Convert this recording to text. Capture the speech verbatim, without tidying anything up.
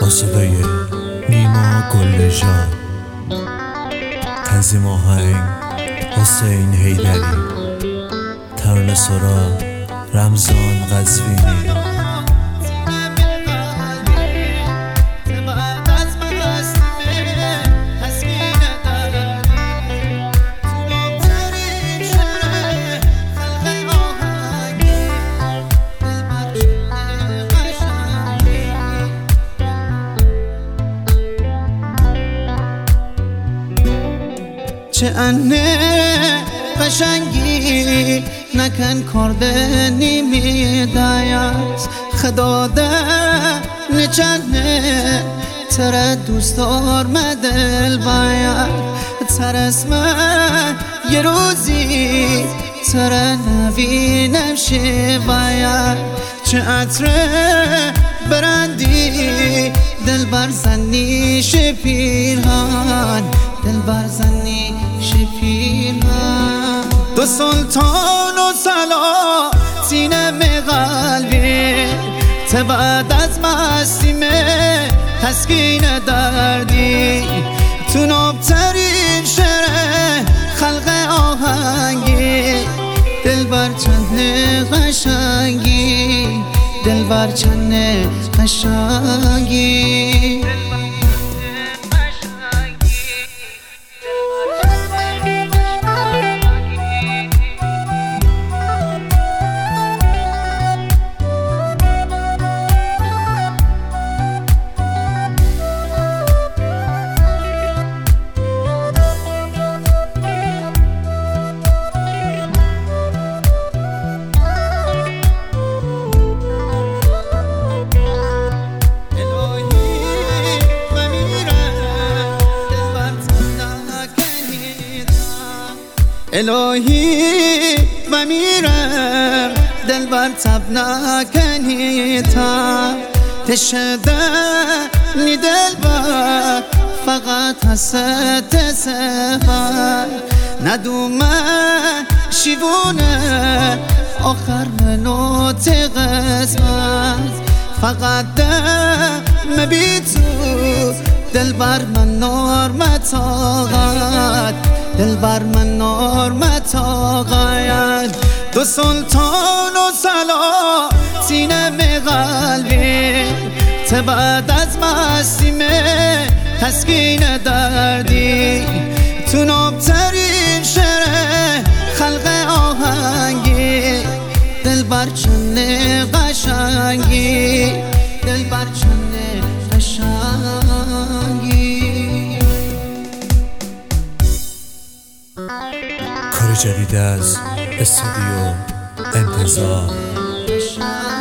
با صدای نیما گلنژاد، تنظیم آهنگ حسین حیدری، ترانه سرا رمضان قزوینی. چه انه قشنگی نکن کرده نیمی دایست خدا ده نچنه تر دوست دار مدل باید تر اسمه یه روزی تر نوی نمشه باید چه عطره برندی دل برزنی شپیرهان دل برزنی شپیرهان دو سلطان و سلاطین قلبی ته بعد از مستیمه تسکین دردی تو نابترین شعر خلق آهنگی دل بر چند قشنگی دل بر چند قشنگی الهی و میرم دل بر تب نکنی تا تشده نی دل بر فقط هست سفر ندومه شیوونه آخر منوت قسمت فقط دم بی تو دل بر من نرمت آقاد دل بر من نرمت آقاید دو سلطان و سلاطین قلبی ته بعد از مستیمه تسکین دردی تو نابترین شعر خلق آهنگی دل بر چند قشنگی دل بر چند قشنگی کار جدید از استودیو انتظار.